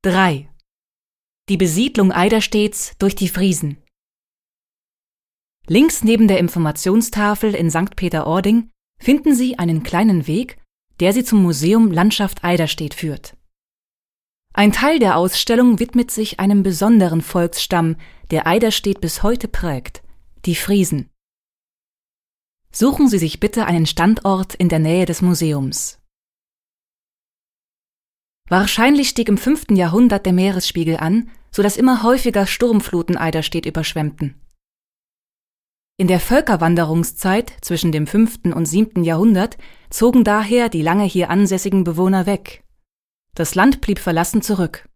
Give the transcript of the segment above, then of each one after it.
3. Die Besiedlung Eiderstedts durch die Friesen. Links neben der Informationstafel in St. Peter-Ording finden Sie einen kleinen Weg, der Sie zum Museum Landschaft Eiderstedt führt. Ein Teil der Ausstellung widmet sich einem besonderen Volksstamm, der Eiderstedt bis heute prägt, die Friesen. Suchen Sie sich bitte einen Standort in der Nähe des Museums. Wahrscheinlich stieg im 5. Jahrhundert der Meeresspiegel an, sodass immer häufiger Sturmfluten Eiderstedt überschwemmten. In der Völkerwanderungszeit zwischen dem 5. und 7. Jahrhundert zogen daher die lange hier ansässigen Bewohner weg. Das Land blieb verlassen zurück.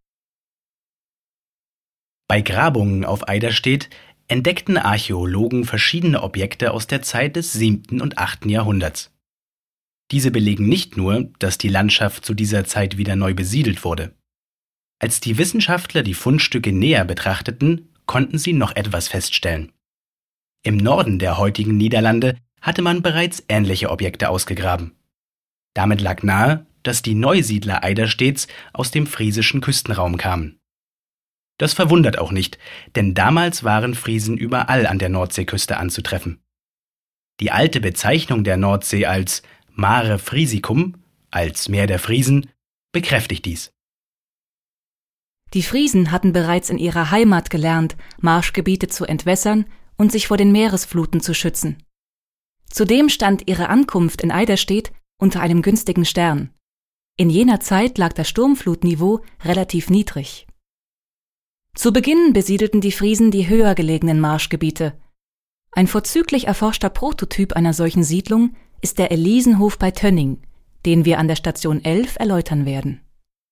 Bei Grabungen auf Eiderstedt entdeckten Archäologen verschiedene Objekte aus der Zeit des 7. und 8. Jahrhunderts. Diese belegen nicht nur, dass die Landschaft zu dieser Zeit wieder neu besiedelt wurde. Als die Wissenschaftler die Fundstücke näher betrachteten, konnten sie noch etwas feststellen. Im Norden der heutigen Niederlande hatte man bereits ähnliche Objekte ausgegraben. Damit lag nahe, dass die Neusiedler Eiderstedts aus dem friesischen Küstenraum kamen. Das verwundert auch nicht, denn damals waren Friesen überall an der Nordseeküste anzutreffen. Die alte Bezeichnung der Nordsee als Mare Friesicum, als Meer der Friesen, bekräftigt dies. Die Friesen hatten bereits in ihrer Heimat gelernt, Marschgebiete zu entwässern und sich vor den Meeresfluten zu schützen. Zudem stand ihre Ankunft in Eiderstedt unter einem günstigen Stern. In jener Zeit lag das Sturmflutniveau relativ niedrig. Zu Beginn besiedelten die Friesen die höher gelegenen Marschgebiete. Ein vorzüglich erforschter Prototyp einer solchen Siedlung ist der Elisenhof bei Tönning, den wir an der Station 11 erläutern werden.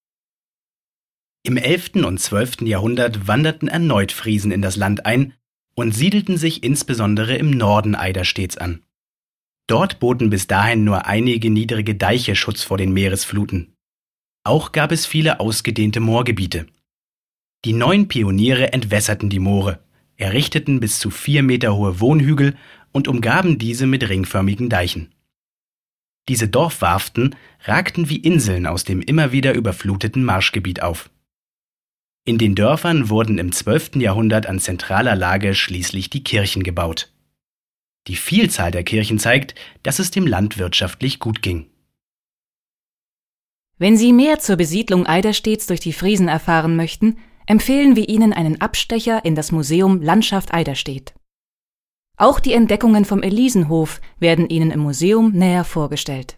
Im 11. und 12. Jahrhundert wanderten erneut Friesen in das Land ein und siedelten sich insbesondere im Norden Eiderstedts an. Dort boten bis dahin nur einige niedrige Deiche Schutz vor den Meeresfluten. Auch gab es viele ausgedehnte Moorgebiete. Die neuen Pioniere entwässerten die Moore, errichteten bis zu 4 Meter hohe Wohnhügel und umgaben diese mit ringförmigen Deichen. Diese Dorfwarften ragten wie Inseln aus dem immer wieder überfluteten Marschgebiet auf. In den Dörfern wurden im 12. Jahrhundert an zentraler Lage schließlich die Kirchen gebaut. Die Vielzahl der Kirchen zeigt, dass es dem Land wirtschaftlich gut ging. Wenn Sie mehr zur Besiedlung Eiderstedts durch die Friesen erfahren möchten, empfehlen wir Ihnen einen Abstecher in das Museum Landschaft Eiderstedt. Auch die Entdeckungen vom Elisenhof werden Ihnen im Museum näher vorgestellt.